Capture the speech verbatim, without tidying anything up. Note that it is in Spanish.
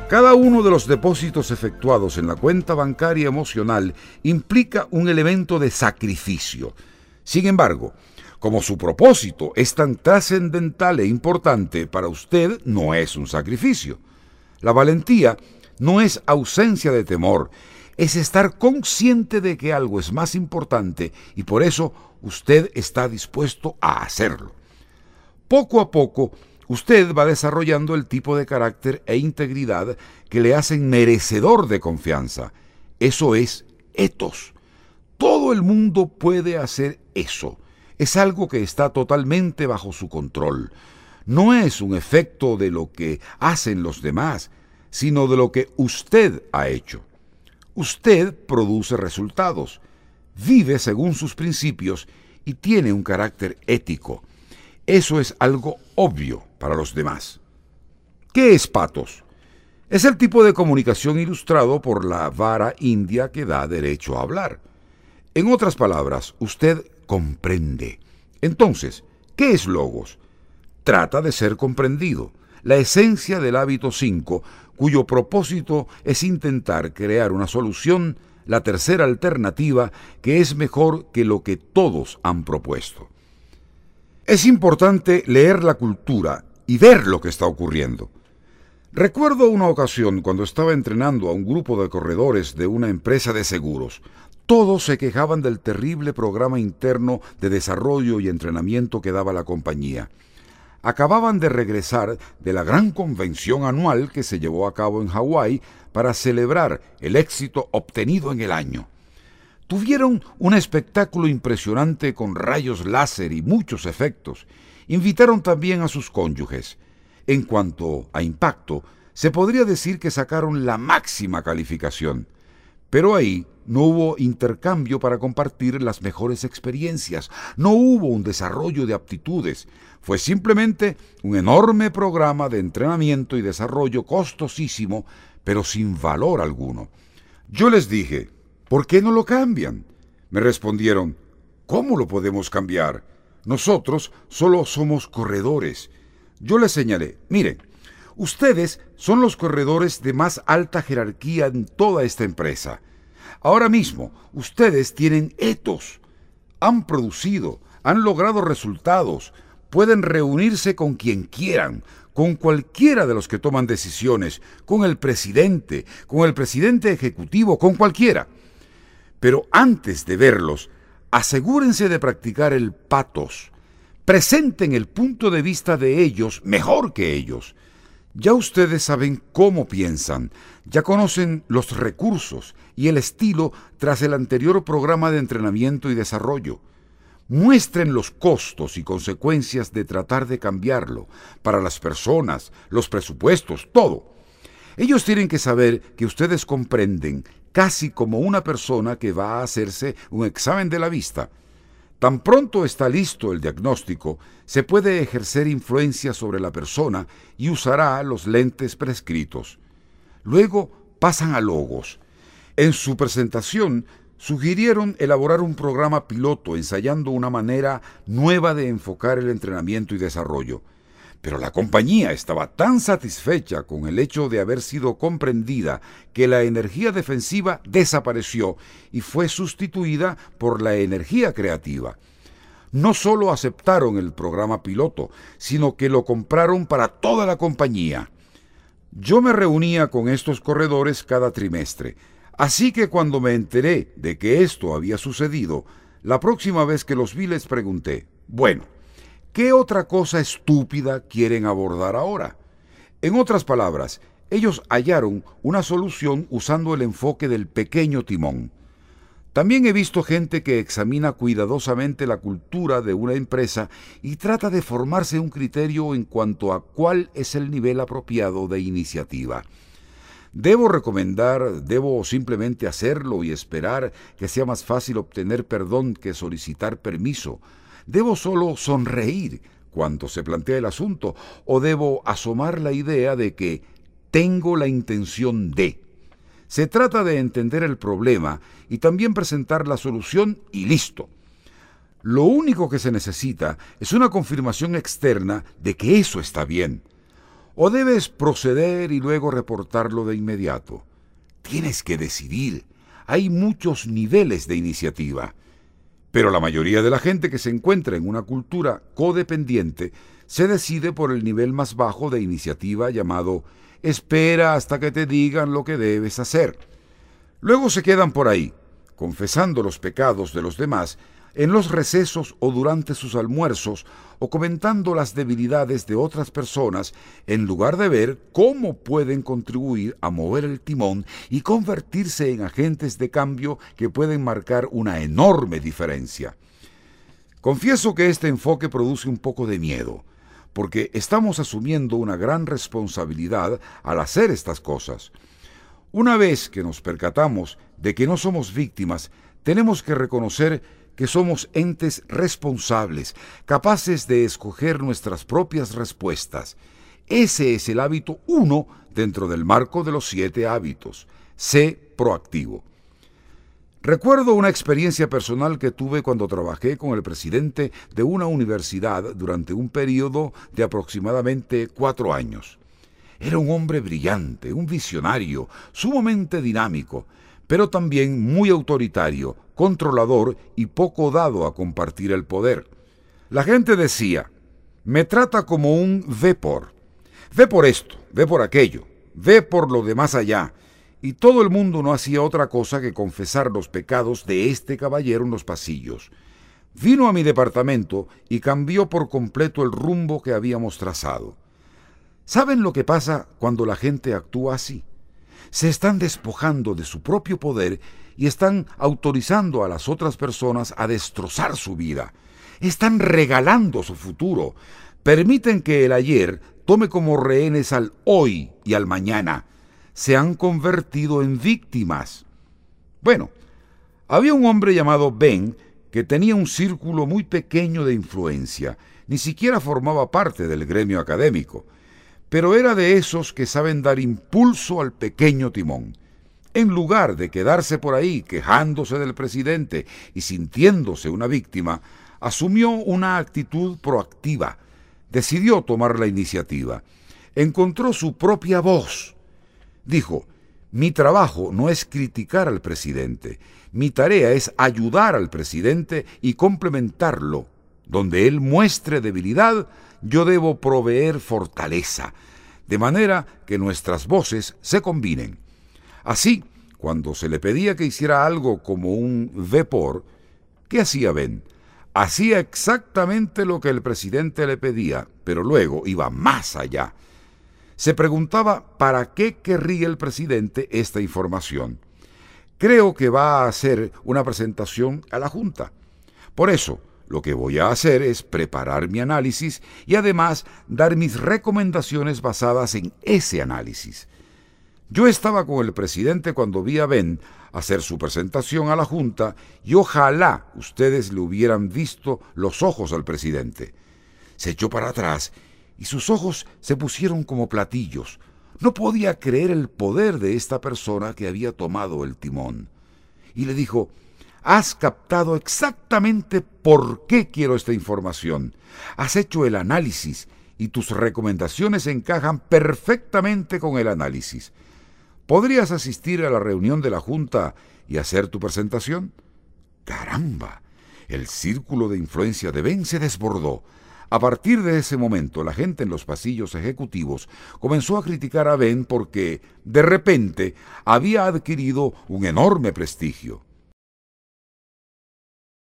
Cada uno de los depósitos efectuados en la cuenta bancaria emocional implica un elemento de sacrificio. Sin embargo, como su propósito es tan trascendental e importante, para usted no es un sacrificio. La valentía no es ausencia de temor, es estar consciente de que algo es más importante y por eso usted está dispuesto a hacerlo. Poco a poco, usted va desarrollando el tipo de carácter e integridad que le hacen merecedor de confianza. Eso es ethos. Todo el mundo puede hacer eso. Es algo que está totalmente bajo su control. No es un efecto de lo que hacen los demás, sino de lo que usted ha hecho. Usted produce resultados, vive según sus principios y tiene un carácter ético. Eso es algo obvio para los demás. ¿Qué es pathos? Es el tipo de comunicación ilustrado por la vara india que da derecho a hablar. En otras palabras, usted comprende. Entonces, ¿qué es logos? Trata de ser comprendido, la esencia del hábito cinco, cuyo propósito es intentar crear una solución, la tercera alternativa, que es mejor que lo que todos han propuesto. Es importante leer la cultura y ver lo que está ocurriendo. Recuerdo una ocasión cuando estaba entrenando a un grupo de corredores de una empresa de seguros. Todos se quejaban del terrible programa interno de desarrollo y entrenamiento que daba la compañía. Acababan de regresar de la gran convención anual que se llevó a cabo en Hawái para celebrar el éxito obtenido en el año. Tuvieron un espectáculo impresionante con rayos láser y muchos efectos. Invitaron también a sus cónyuges. En cuanto a impacto, se podría decir que sacaron la máxima calificación. Pero ahí no hubo intercambio para compartir las mejores experiencias, no hubo un desarrollo de aptitudes, fue simplemente un enorme programa de entrenamiento y desarrollo costosísimo, pero sin valor alguno. Yo les dije, ¿por qué no lo cambian? Me respondieron, ¿cómo lo podemos cambiar? Nosotros solo somos corredores. Yo les señalé, miren, ustedes son los corredores de más alta jerarquía en toda esta empresa. Ahora mismo, ustedes tienen ethos, han producido, han logrado resultados, pueden reunirse con quien quieran, con cualquiera de los que toman decisiones, con el presidente, con el presidente ejecutivo, con cualquiera. Pero antes de verlos, asegúrense de practicar el pathos. Presenten el punto de vista de ellos mejor que ellos. Ya ustedes saben cómo piensan, ya conocen los recursos y el estilo tras el anterior programa de entrenamiento y desarrollo. Muestren los costos y consecuencias de tratar de cambiarlo, para las personas, los presupuestos, todo. Ellos tienen que saber que ustedes comprenden, casi como una persona que va a hacerse un examen de la vista. Tan pronto está listo el diagnóstico, se puede ejercer influencia sobre la persona y usará los lentes prescritos. Luego pasan a logos. En su presentación, sugirieron elaborar un programa piloto ensayando una manera nueva de enfocar el entrenamiento y desarrollo. Pero la compañía estaba tan satisfecha con el hecho de haber sido comprendida que la energía defensiva desapareció y fue sustituida por la energía creativa. No solo aceptaron el programa piloto, sino que lo compraron para toda la compañía. Yo me reunía con estos corredores cada trimestre, así que cuando me enteré de que esto había sucedido, la próxima vez que los vi les pregunté, bueno, ¿qué otra cosa estúpida quieren abordar ahora? En otras palabras, ellos hallaron una solución usando el enfoque del pequeño timón. También he visto gente que examina cuidadosamente la cultura de una empresa y trata de formarse un criterio en cuanto a cuál es el nivel apropiado de iniciativa. ¿Debo recomendar, debo simplemente hacerlo y esperar que sea más fácil obtener perdón que solicitar permiso? ¿Debo solo sonreír cuando se plantea el asunto o debo asomar la idea de que tengo la intención de? Se trata de entender el problema y también presentar la solución y listo. Lo único que se necesita es una confirmación externa de que eso está bien. ¿O debes proceder y luego reportarlo de inmediato? Tienes que decidir. Hay muchos niveles de iniciativa. Pero la mayoría de la gente que se encuentra en una cultura codependiente se decide por el nivel más bajo de iniciativa llamado espera hasta que te digan lo que debes hacer. Luego se quedan por ahí, confesando los pecados de los demás en los recesos o durante sus almuerzos o comentando las debilidades de otras personas en lugar de ver cómo pueden contribuir a mover el timón y convertirse en agentes de cambio que pueden marcar una enorme diferencia. Confieso que este enfoque produce un poco de miedo, porque estamos asumiendo una gran responsabilidad al hacer estas cosas. Una vez que nos percatamos de que no somos víctimas, tenemos que reconocer que somos entes responsables, capaces de escoger nuestras propias respuestas. Ese es el hábito uno dentro del marco de los siete hábitos. Sé proactivo. Recuerdo una experiencia personal que tuve cuando trabajé con el presidente de una universidad durante un periodo de aproximadamente cuatro años. Era un hombre brillante, un visionario, sumamente dinámico, pero también muy autoritario, controlador y poco dado a compartir el poder. La gente decía, me trata como un ve por. Ve por esto, ve por aquello, ve por lo de más allá. Y todo el mundo no hacía otra cosa que confesar los pecados de este caballero en los pasillos. Vino a mi departamento y cambió por completo el rumbo que habíamos trazado. ¿Saben lo que pasa cuando la gente actúa así? Se están despojando de su propio poder y están autorizando a las otras personas a destrozar su vida. Están regalando su futuro. Permiten que el ayer tome como rehenes al hoy y al mañana. Se han convertido en víctimas. Bueno, había un hombre llamado Ben que tenía un círculo muy pequeño de influencia. Ni siquiera formaba parte del gremio académico. Pero era de esos que saben dar impulso al pequeño timón. En lugar de quedarse por ahí quejándose del presidente y sintiéndose una víctima, asumió una actitud proactiva. Decidió tomar la iniciativa. Encontró su propia voz. Dijo, mi trabajo no es criticar al presidente. Mi tarea es ayudar al presidente y complementarlo. Donde él muestre debilidad, yo debo proveer fortaleza, de manera que nuestras voces se combinen. Así, cuando se le pedía que hiciera algo como un ve por, ¿qué hacía Ben? Hacía exactamente lo que el presidente le pedía, pero luego iba más allá. Se preguntaba para qué querría el presidente esta información. Creo que va a hacer una presentación a la Junta. Por eso, lo que voy a hacer es preparar mi análisis y además dar mis recomendaciones basadas en ese análisis. Yo estaba con el presidente cuando vi a Ben hacer su presentación a la Junta y ojalá ustedes le hubieran visto los ojos al presidente. Se echó para atrás y sus ojos se pusieron como platillos. No podía creer el poder de esta persona que había tomado el timón. Y le dijo, has captado exactamente por qué quiero esta información. Has hecho el análisis y tus recomendaciones encajan perfectamente con el análisis. ¿Podrías asistir a la reunión de la Junta y hacer tu presentación? ¡Caramba! El círculo de influencia de Ben se desbordó. A partir de ese momento, la gente en los pasillos ejecutivos comenzó a criticar a Ben porque, de repente, había adquirido un enorme prestigio.